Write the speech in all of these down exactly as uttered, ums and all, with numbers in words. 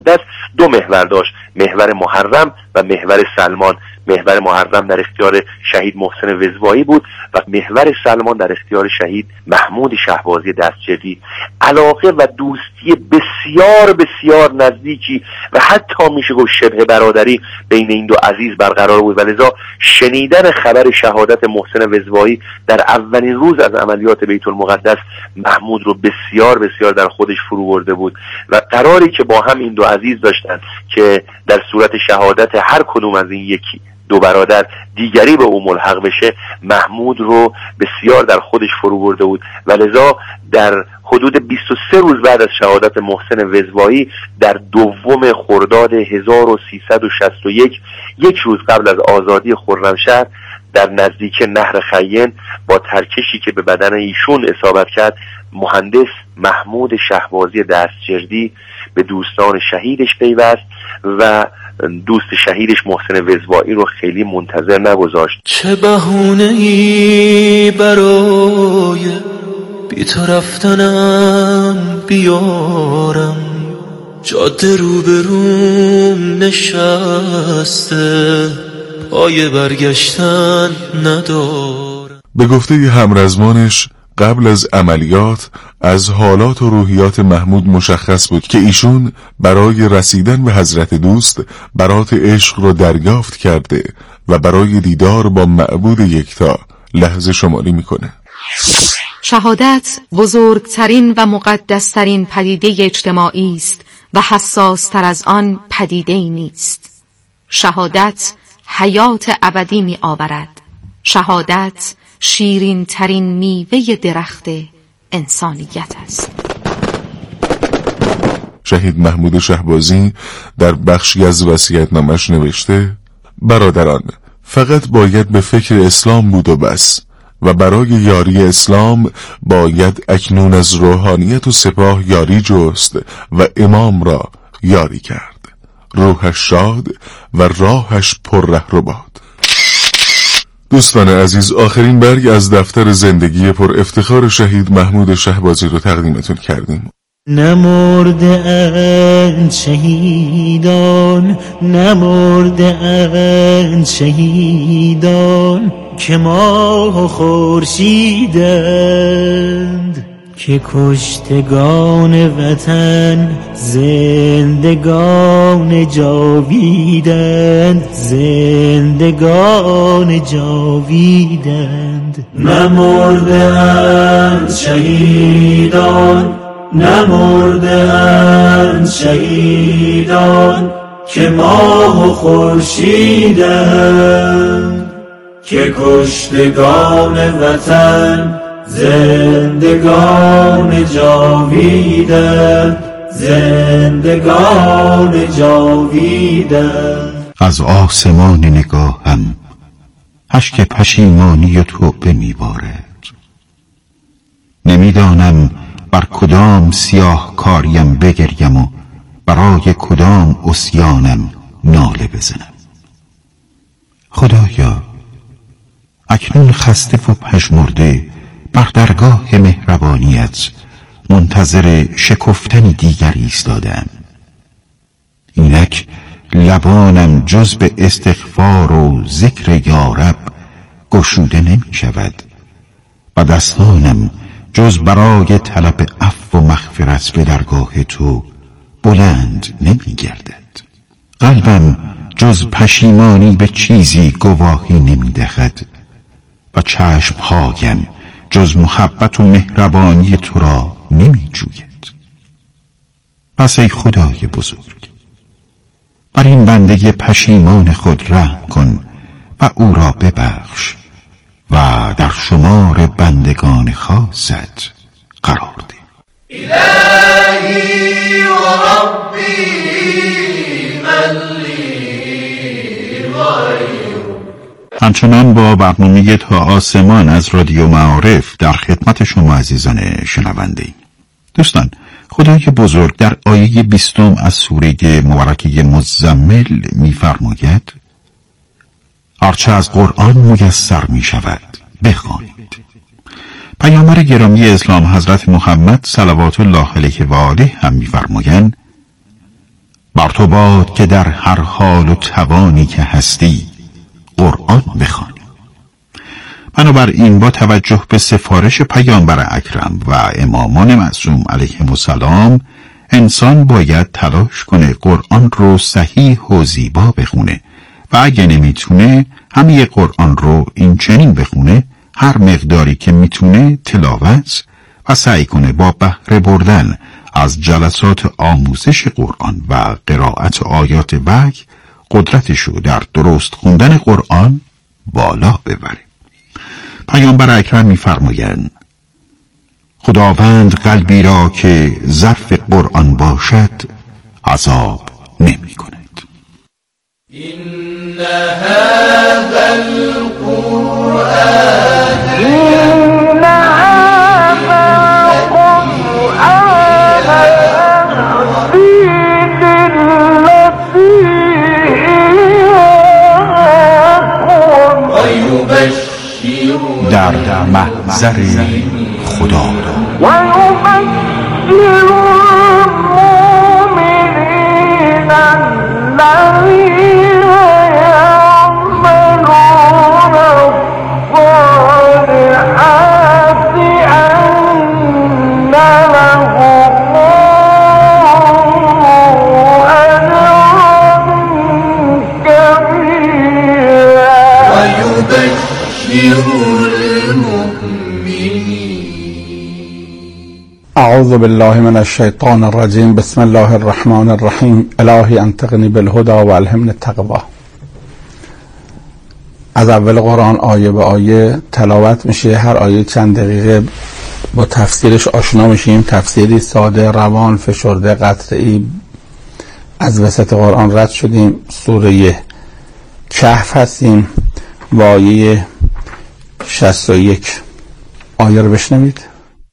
دست دو محور داشت، محور محرم و محور سلمان. محور محرم در اختیار شهید محسن وزوایی بود و محور سلمان در اختیار شهید محمود شهبازی دستجردی. علاقه و دوستی بسیار بسیار نزدیکی و حتی میشه گفت شبه برادری بین این دو عزیز برقرار بود و لذا شنیدن خبر شهادت محسن وزوایی در اولین روز از عملیات بیت المقدس محمود رو بسیار بسیار در خودش فرو برده بود و قراری که با هم این دو عزیز داشتن که در صورت شهادت هر کدوم از این یکی دو برادر دیگری به او ملحق بشه محمود رو بسیار در خودش فرو برده بود و لذا در حدود بیست و سه روز بعد از شهادت محسن وزوایی در دوم خرداد هزار و سیصد و شصت و یک، یک روز قبل از آزادی خرمشهر، در نزدیک نهر خیین با ترکشی که به بدن ایشون اصابت کرد، مهندس محمود شهبازی دستجردی به دوستان شهیدش پیوست و دوست شهیدش محسن وزوایی رو خیلی منتظر نگذاشت. چه بهونه‌ای برای بی تو رفتنم بیارم، جاده روبروم نشسته پای برگشتن ندارم. به گفته همرزمانش قبل از عملیات از حالات و روحیات محمود مشخص بود که ایشون برای رسیدن به حضرت دوست برات عشق رو دریافت کرده و برای دیدار با معبود یکتا لحظه شماری میکنه. شهادت بزرگترین و مقدسترین پدیده اجتماعی است و حساستر از آن پدیده‌ای نیست. شهادت حیات ابدی می آورد. شهادت شیرین ترین میوه درخت انسانیت است. شهید محمود شهبازی در بخشی از وصیت‌نامه‌اش نوشته: برادران، فقط باید به فکر اسلام بود و بس و برای یاری اسلام باید اکنون از روحانیت و سپاه یاری جست و امام را یاری کرد. روحش شاد و راهش پر رهرو باد. دوستان عزیز، آخرین برگ از دفتر زندگی پر افتخار شهید محمود شهبازی رو تقدیمتون کردیم. نمرده اند شهیدان، نمرده اند شهیدان، که ماه و خورشیدند، که کشتگان وطن زندگان جاویدند، زندگان جاویدند. نمرده اند شهیدان، نمرده اند شهیدان، که ماه و خورشیدند، که کشتگان وطن زندگان جاویدند، زندگان جاویدند. از آسمان نگاهم اشک پشیمانی و توبه میبارد. نمیدانم بر کدام سیاه کاریم بگریم و برای کدام عصیانم ناله بزنم. خدایا، اکنون خسته و پژمرده بر درگاه مهربانیت منتظر شکفتن دیگر ایستادم. اینک لبانم جز به استغفار و ذکر یارب گشوده نمی شود و دستانم جز برای طلب عفو و مغفرت به درگاه تو بلند نمی گردد. قلبم جز پشیمانی به چیزی گواهی نمی دهد و چشمهایم جز محبت و مهربانی تو را نمی جوید. پس ای خدای بزرگ، بر این بنده پشیمان خود رحم کن و او را ببخش و در شمار بندگان خاصت قرار ده. الهی و ربی من لی غیر. همچنان با برنامه تا آسمان از رادیو معارف در خدمت شما عزیزان شنونده ایم. دوستان، خدای بزرگ در آیه بیستم از سوره مبارکه مزمل می‌فرماید: هرچه از قرآن میسر می شود بخوانید. پیامبر گرامی اسلام حضرت محمد صلوات الله علیه و آله هم می‌فرمایند: تو باد که در هر حال و توانی که هستی قرآن بخوانی. بنابراین با توجه به سفارش پیامبر اکرم و امامان معصوم علیهم السلام، انسان باید تلاش کنه قرآن رو صحیح و زیبا بخونه و اگه نمیتونه همه قرآن رو این چنین بخونه، هر مقداری که میتونه تلاوت و سعی کنه با بهره بردن از جلسات آموزش قرآن و قرائت آیات وحی قدرتشو در درست خوندن قرآن بالا ببره. پیامبر اکرم می‌فرمایند خداوند قلبی را که ظرف قرآن باشد عذاب نمی کند. این هذا القرآن این هذا القرآن فی التي در محضر خدا و یبشر المؤمنین الذین یعملون الصالحات ان لهم اجرا کبیرا و یبشر اعوذ بالله من الشیطان الرجیم. بسم الله الرحمن الرحیم. الهی انطقنی بالهدى و الهمنی التقوی. از اول قرآن آیه به آیه تلاوت میشه، هر آیه چند دقیقه با تفسیرش آشنا میشیم. تفسیری ساده، روان، فشرده، قطعی. از وسط قرآن رد شدیم، سوره کهف هستیم و آیه شصت و یک. آیه رو بشنوید.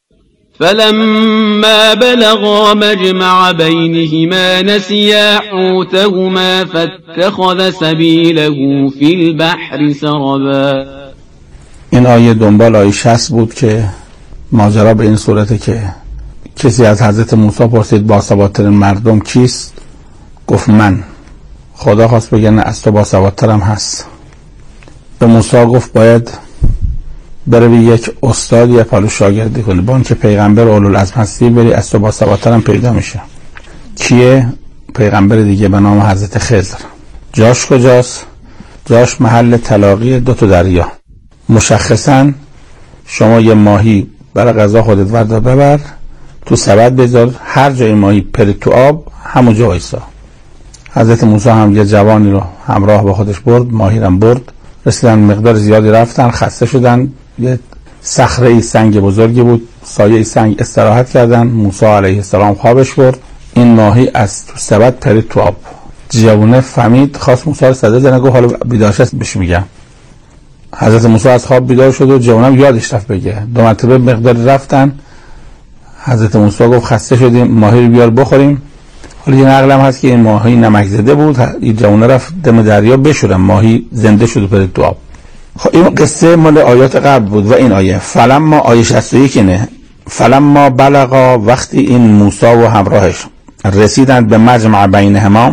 فلما بلغا مجمع بينهما نسيا حوتهما فاتخذ سبيله في البحر سربا. این آیه دنبال آیه شصت بود که ماجرا به این صورته که کسی از حضرت موسی پرسید باسوادترین مردم کیست؟ گفت من. خدا خواست بگه نه، از تو باسوادترم هست. به موسی گفت باید بره به یک استاد یا پالو شاگردی کنی، با اینکه پیغمبر اولوالعزم هستی بری از تو باسوادترم پیدا میشه. کیه؟ پیغمبر دیگه به نام حضرت خضر. جاش کجاست؟ جاش محل تلاقی دو تا دریا. مشخصا شما یه ماهی برای غذا خودت وردار ببر، تو سبد بذار، هر جای ماهی پرید تو آب همونجا وایسا. حضرت موسی هم یه جوانی رو همراه با خودش برد، ماهی رو برد. رسیدن مقدار زیادی رفتن، خسته شدن، یه صخره سنگ بزرگی بود، سایه سنگ استراحت کردن. موسی علیه السلام خوابش برد، این ماهی از تو سبد پرید تو آب. جوونه فهمید، خواست موسی رو صدا زنه، گفت حالا بیدارش است بهش میگم. حضرت موسی از خواب بیدار شد و جوونم یادش رفت بگه. دو مرتبه مقدار رفتن، حضرت موسی گفت خسته شدیم، ماهی رو بیار بخوریم. حالا یه نقلم هست که این ماهی نمک زده بود، این جوونه رفت دم دریا بشورن، ماهی زنده شد و پرید تو آب. خب این قصه مال آیات قبل بود و این آیه فلما آیه شصت و یک نه فلما بلغا، وقتی این موسی و همراهش رسیدند به مجمع بینهما،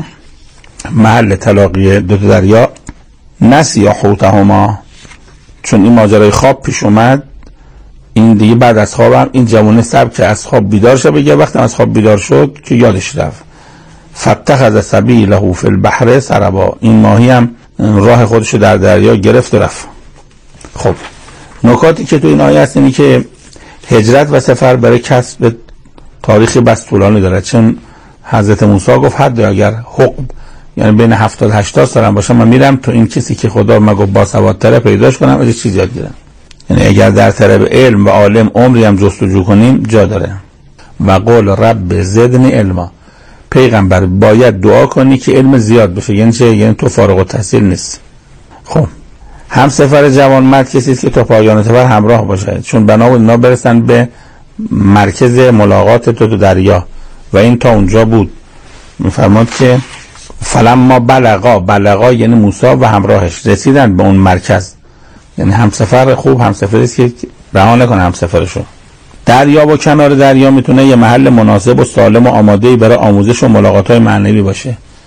محل تلاقی دو دریا، نسیا حوتهما، چون این ماجرای خواب پیش اومد، این دیگه بعد از خوابم این جوونه سب که از خواب بیدار شد بگه، وقتی از خواب بیدار شد که یادش رفت. فاتخذ سبیله فی البحر سربا، این ماهی هم راه خودشو در دریا گرفت و رفت. خب نکاتی که تو این آیه هست اینی که هجرت و سفر برای کسب تاریخی بس طولانی داره، چون حضرت موسی گفت حد اگر حقب یعنی بین هفتاد هشتاد سالم باشه من میرم تو این کسی که خدا مگو باسوادتره پیداش کنم از چیز یاد گیرم. یعنی اگر در طلب علم و عالم عمری هم جستجو کنیم جا داره. و قول رب زدنی علما، پیغمبر باید دعا کنی که علم زیاد بشه. یعنی چه؟ یعنی تو فارغ التحصیل نیست. خب هم سفر جوان مرد کسی است که تا پایان سفر همراه باشه، چون بنا بود اینا برسن به مرکز ملاقات تو تو دریا و این تا اونجا بود. میفرماد که فلما بلغا، بلغا یعنی موسی و همراهش رسیدن به اون مرکز، یعنی همسفر خوب، همسفری است که رها نکنه همسفرشو. دریا و کنار دریا میتونه یه محل مناسب و سالم و آماده‌ای برای آموزش و ملاقات‌های معنوی باشه.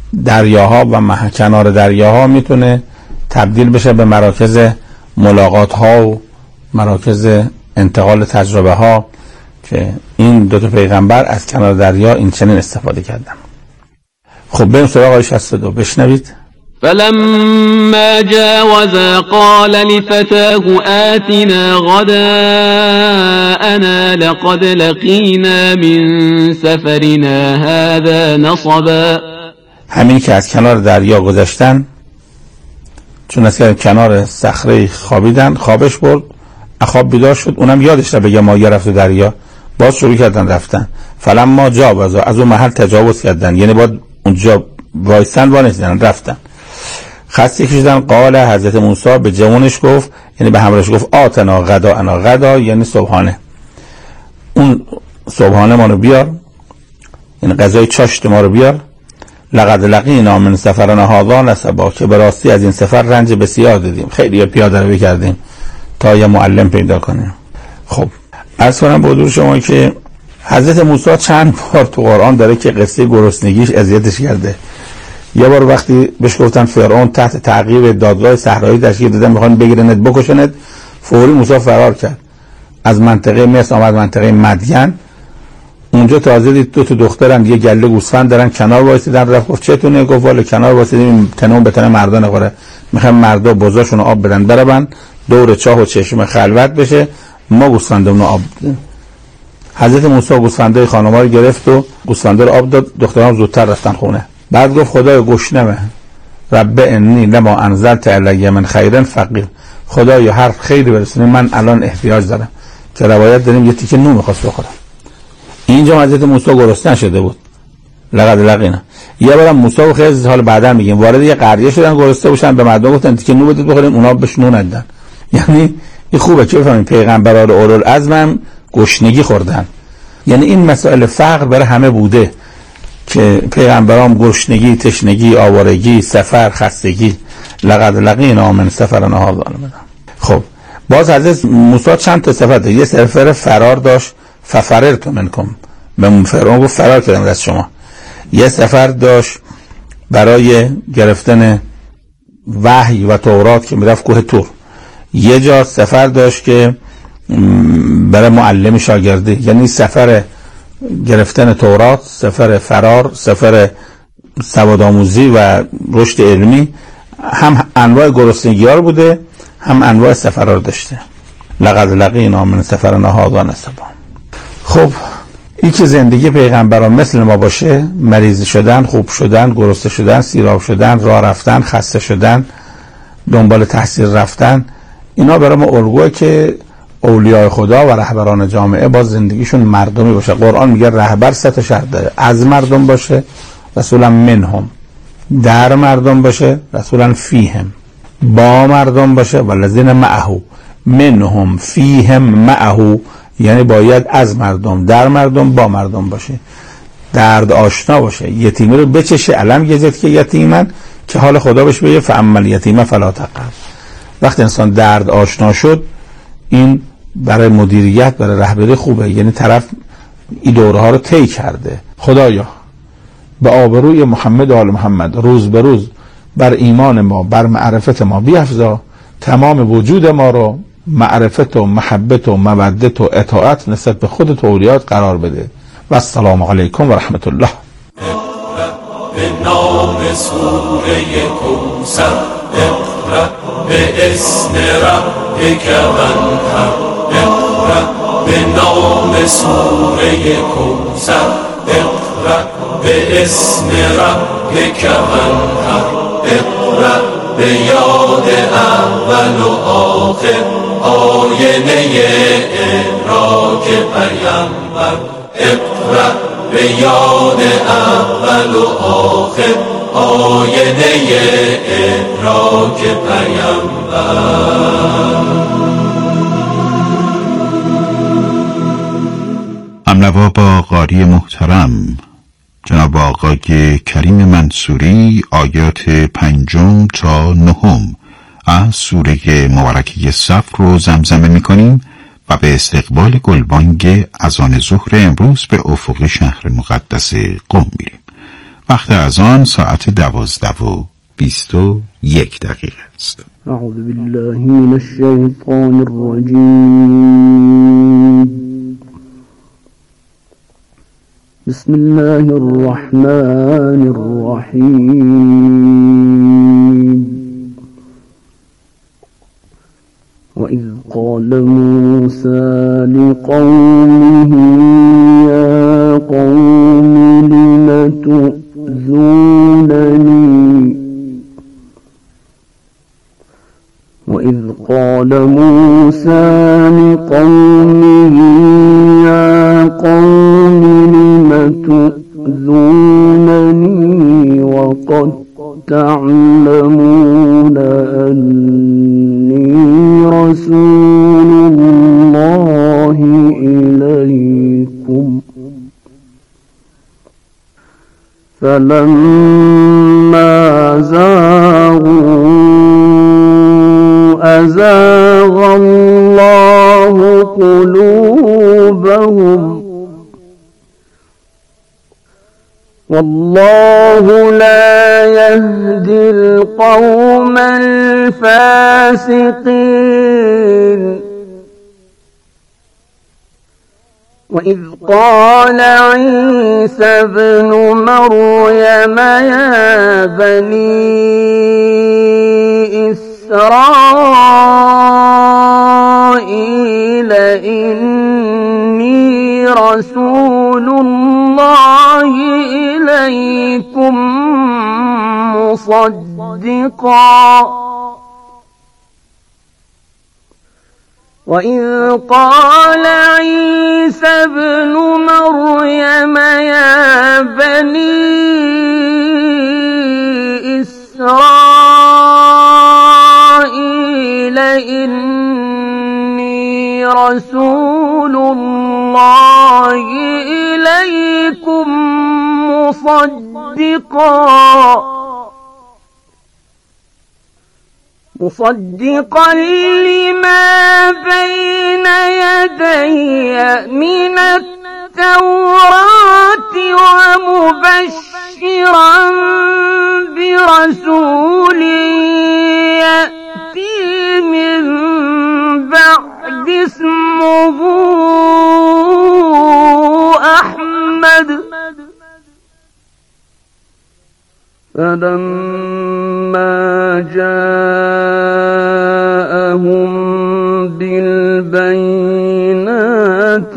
دریاها و مح... کنار دریاها میتونه تبدیل بشه به مراکز ملاقات ها و مراکز انتقال تجربه ها که این دو تا پیغمبر از کنار دریا این چنین استفاده کردن. خب بریم سراغ آیه شصت و دو بشنوید. فلما جاوزا قال لفتاه آتنا غداءنا لقد لقينا من سفرنا هذا نصبا. همین که از کنار دریا گذشتن، چون از کنار صخره خوابیدن، خوابش برد، خواب بیدار شد، اونم یادش را بگه ما یا رفت دریا، باز شروع کردن رفتن. فلما جاوزا، از اون محل تجاوز کردن، یعنی باید اونجا وایستن وانستن رفتن. خسته کشیدن. قال حضرت موسی به جوانش گفت، یعنی به همراهش گفت آتنا غدا انا غدا، یعنی صبحانه، اون صبحانه ما رو بیار، یعنی غذای چاشت ما رو بیار. لقد لقینا من سفرنا هذا نصبا، که به راستی از این سفر رنج بسیار دیدیم، خیلی پیاده روی کردیم تا یه معلم پیدا کنیم. خب عرض کنم به حضور شما که حضرت موسی چند بار تو قرآن داره که قصه گرسنگیش اذیتش کرده. یه بار وقتی بهش گفتن فرعون تحت تعقیب دادگاه صحرایی تشکیل دادن میخوان بگیرنت بکشنت، فوری موسی فرار کرد، از منطقه مصر آمد منطقه مدین. اونجا تازه دید دو تا دخترن یه گله گوسفند دارن کنار وایسیدن، رفت گفت چتونه؟ گفت والا کنار وایسیدیم تنم به تن مردا نخوره، میخوام مردا بزاشونو آب بدن برابن دور چاه و چشمه خلوت بشه، ما گوسفندمونو آب بدیم. حضرت موسی گوسفندای خانم‌ها رو گرفت و گوسفندا رو آب داد، دختران زودتر رفتن خونه. بعد گفت خدای گشنمه، رب انی لما انزلت علی من خیر فقیر، خدایا هر خیری برسونی من الان احتیاج دارم، که روایت داریم یه تیکه نون می‌خواست بخوره. اینجا حضرت موسی گرسنه شده بود، لقد لقینا. یه بارم موسی و خضر، حالا بعدا میگیم، وارد یه قریه شدن گرسنه باشن، به مردم گفتن تیکه نون بدید بخوریم، اونا بهش نون ندادن. یعنی این خوبه که بفهمیم پیغمبران اولوالعزم هم گشنگی خوردن. یعنی این مسائل فقر برای همه بوده که پیغمبران گشنگی، تشنگی، آوارگی، سفر، خستگی، لقد لقینا من سفرنا هذا. خب باز حضرت موسی چند تا سفر داشت. یه سفر فرار داشت، ففررت منکم، به فرعون گفت فرار کردم از شما. یه سفر داشت برای گرفتن وحی و تورات که میرفت کوه طور. یه جا سفر داشت که برای معلم شاگرده، یعنی سفر گرفتن تورات، سفر فرار، سفر سوادآموزی و رشد علمی. هم انواع گرسنگی ها بوده، هم انواع سفرها رو داشته. لقد لقینا من سفرنا هذا نصبا. خب این که زندگی پیغمبران مثل ما باشه، مریض شدن، خوب شدن، گرسنه شدن، سیراب شدن، راه رفتن، خسته شدن، دنبال تحصیل رفتن، اینا برای ما الگوئه که اولیاء خدا و رهبران جامعه با زندگیشون مردمی باشه. قرآن میگه رهبر سه تا شرط داره: از مردم باشه، رسولا منهم، در مردم باشه، رسولا فیهم، با مردم باشه، والذین معه، منهم فیهم معه، یعنی باید از مردم، در مردم، با مردم باشه، درد آشنا باشه، یتیمی رو بچشه، علم یزد که یتیمن، که حال خدا بهش بگه فاما الیتیم فلا تقهر. وقتی انسان درد آشنا شد، این برای مدیریت، برای رهبری خوبه، یعنی طرف این دوره ها رو طی کرده. خدایا به آبروی محمد و آل محمد روز به روز بر ایمان ما، بر معرفت ما بیفزا، تمام وجود ما رو معرفت و محبت و مودت و اطاعت نسبت به خودت و اولیات قرار بده. و السلام علیکم و رحمت الله. به نام سوره کوثر، اقرأ به اسم ربک وانحر، اقرأ به نام سوره کوثر، اقرأ به اسم ربک وانحر، اقرأ به یاد اول و آخر، آینه ادراک پیامبر، اقرأ به یاد اول و آخر، آینه ادراک پیامبر. امنوا با قاری محترم جناب آقای کریم منصوری آیات پنجم تا نهم از سوره مبارکه صف رو زمزمه می‌کنیم و به استقبال گلبانگ اذان ظهر امروز به افق شهر مقدس قم میریم. وقت از آن ساعت دوازده و بیست و یک دقیقه است. اعوذ بالله من الشیطان الرجیم. بسم الله الرحمن الرحیم. وإذ قال موسى لقومه يا قوم لم تؤذونني وإذ قال موسى لقومه يا قوم لم تؤذونني وقد تعلمون أني رسول الله إليكم فلما زاغوا أزاغ الله قلوبهم والله لا يهدي القوم الفاسقين. وإذ قال عيسى ابن مريم يا بني إسرائيل إني رسول الله إليكم مصدقا وإذ قال عيسى ابن مريم يا بني إسرائيل إني رسول الله إليكم مصدقا مصدقا لما بين يدي من التوراة ومبشرا برسول يأتي من بعد اسمه أحمد فلما جاءهم بالبينات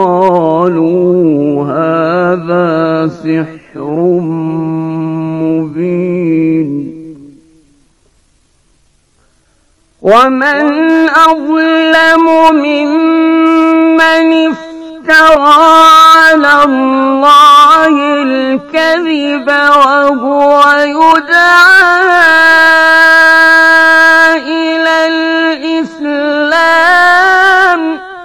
قالوا هذا سحر مبين ومن أظلم ممن افترى على الله الكذب وهو يدعى إلى الإسلام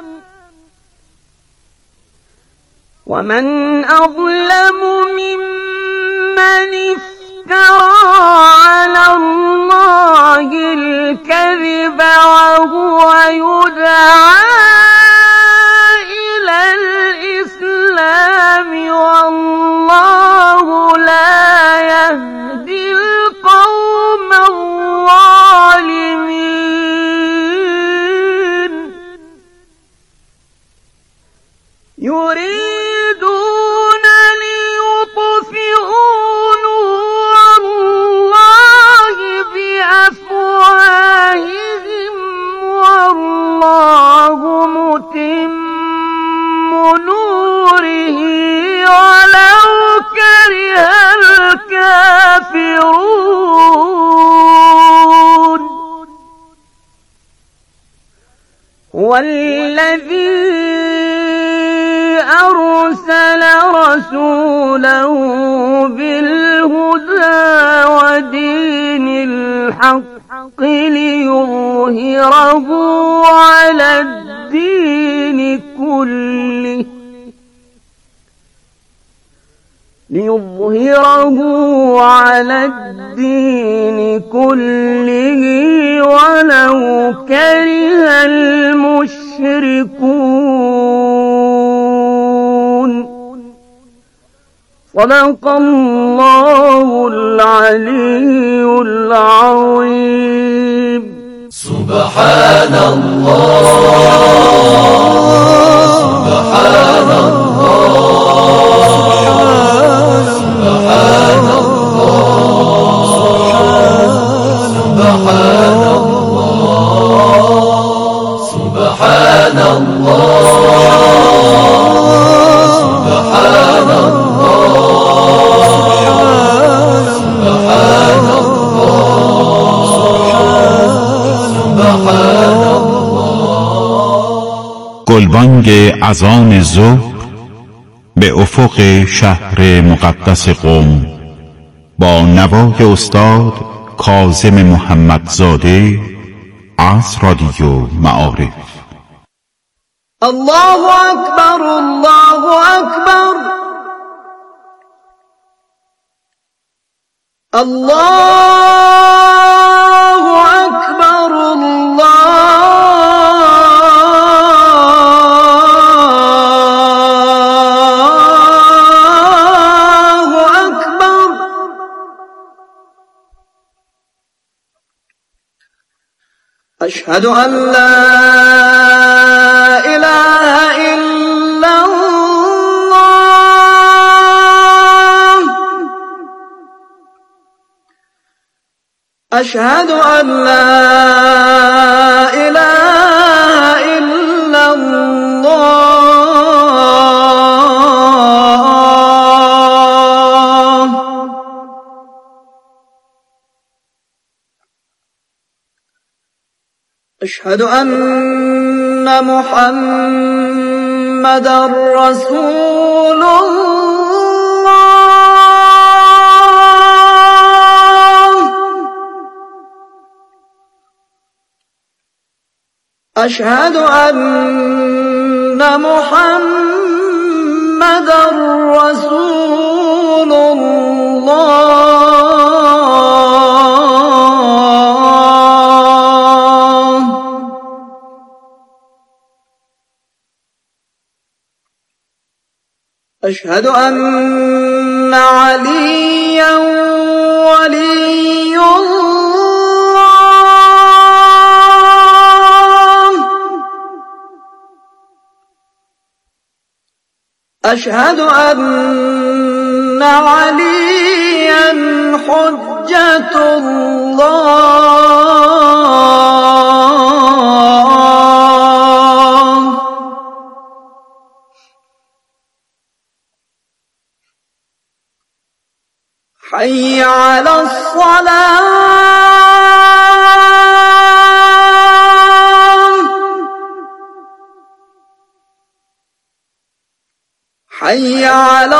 ومن أظلم ممن افترى على الله الكذب وهو يدعى إلى الإسلام والله لا يهدي القوم الظالمين يريدون ليطفئوا نور الله بأفواههم والله متم نوره ولو كره الكافرون هو الذي أرسل رسوله بالهدى ودين الحق ليظهره على الدين كله ليظهره على الدين كله ولو كره المشركون صدق الله العلي العظيم. سبحان الله سبحان الله سبحان الله سبحان الله سبحان الله سبحان گلبانگ اذان ظهر به افق شهر مقدس قم با نوای استاد کاظم محمدزاده از رادیو معارف. الله اکبر الله اکبر الله اکبر الله اکبر. اشهد ان لا اله الا الله اشهد ان لا اله الا الله. اشهد ان محمدا رسول الله اشهد ان محمدا رسول الله. أشهد أن عليا ولي الله أشهد أن عليا حجة الله. حي على الصلاة حي على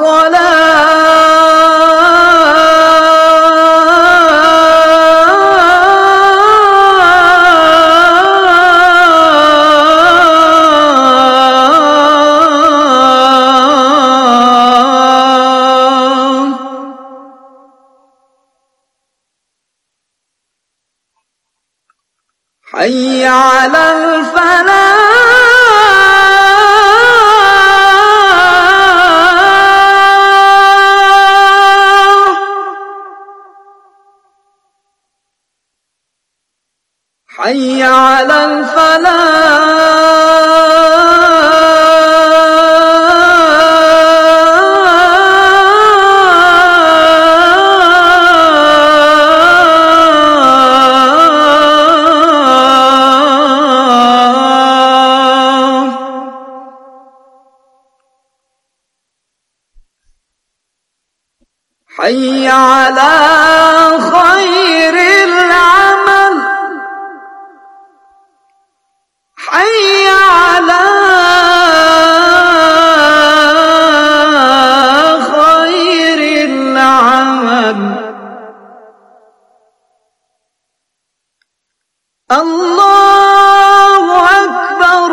حي على الفلاح حي على حي على خير العمل حي على خير العمل. الله أكبر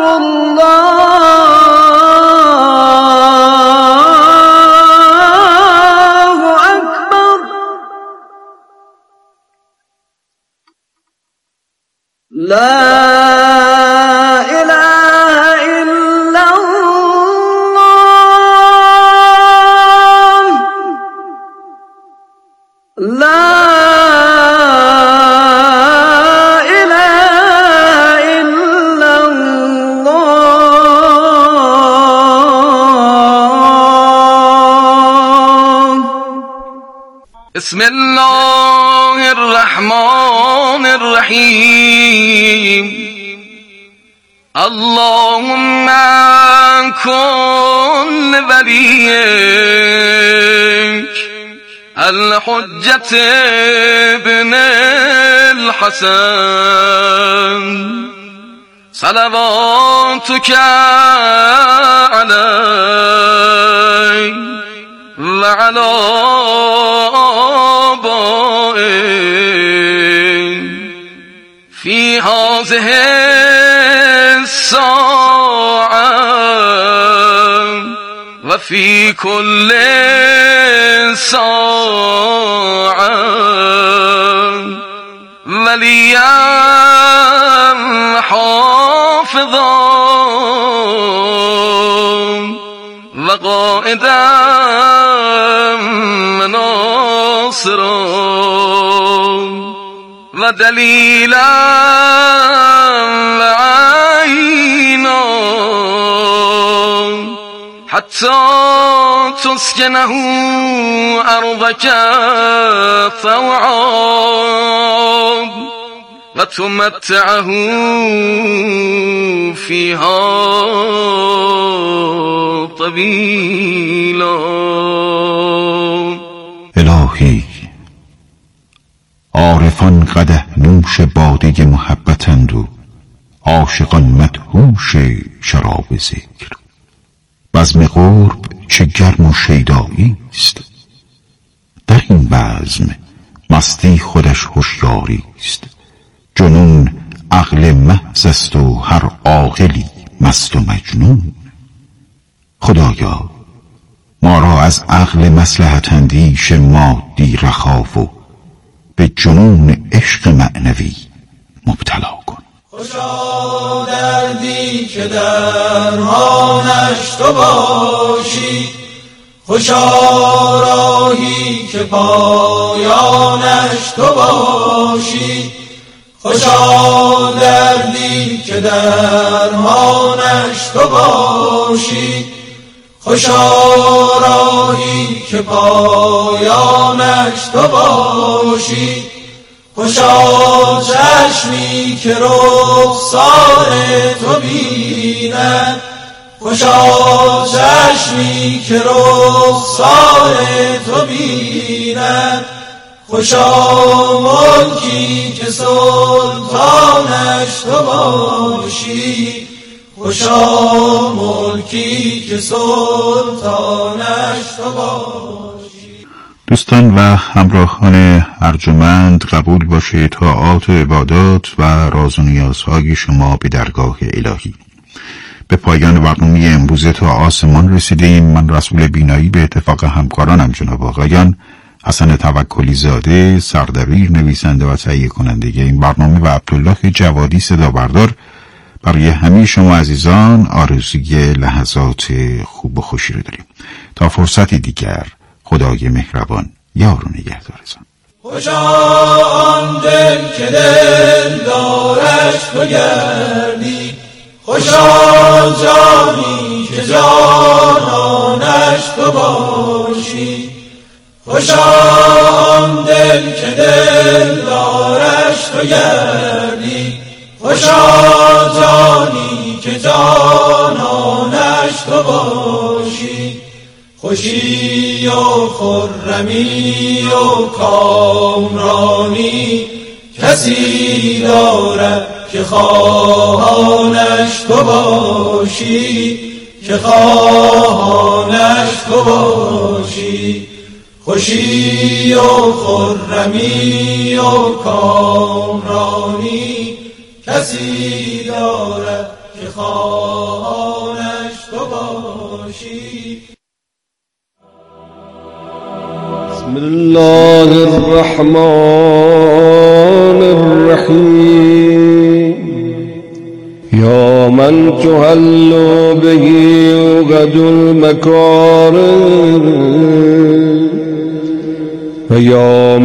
الله أكبر. لا إله إلا الله لا إله إلا الله. بسم الله الرحمن الرحيم. اللهم كن وليك الحجة ابن الحسن صلواتك عليه وعلى آبائه في هذه الساعة وفي كل ساعة وليا حافظا وقائدا وناصرا ودليلا وعينا حتى تسكنه أرضك طوعا وتمتعه فيها طويلا. الهی، عارفان قدح نوش باده محبتند و عاشقان مدهوش شراب ذکر. بزم قرب چه گرم و شیدایی است، در این بزم مستی خودش هوشیاری است. جنون عقل محض است و هر عاقلی مست و مجنون. خدایا ما را از عقل مصلحت اندیش مادی رها و به جنون عشق معنوی مبتلا کن. خوشا دردی که درمانش تو باشی، خوشا راهی که پایانش تو باشی، خوشا دردی که درمانش تو باشی، خوشا راهی که پایانش تو باشی، خوشا چشمی که رخسار تو بیند، خوشا چشمی که رخسار تو بیند، خوشا ملکی که سلطانش تو باشی، خوشا ملکی که سلطانش تو باشی. دوستان و همراهان ارجمند، قبول باشه طاعات و عبادات و راز و نیازهای شما به درگاه الهی. به پایان برنامه امروزه تا آسمان رسیدیم. من رسول بینایی به اتفاق همکارانم جناب آقایان حسن توکلی زاده سردبیر نویسنده و تهیه کننده این برنامه و عبدالله جوادی صدا بردار برای همه شما عزیزان آرزوی لحظات خوب و خوشی رو داریم. تا فرصتی دیگر، خدای مهربان یار و نگهدارتان. خوشا آن دل که دل دارش تو گردی، خوشا جانی که جانانش تو باشی، خوشا آن دل که دل دارش تو گردی، خوشا جانی که جانانش تو باشی، خوشی و خرمی و کامرانی کسی دارد که خواهانش تو باشی، که خواهانش تو باشی، خوشی و خرمی و کامرانی کسی دارد که خواهانش تو باشی. بسم الله الرحمن الرحیم. یا من تحل به عقد المکارم و یا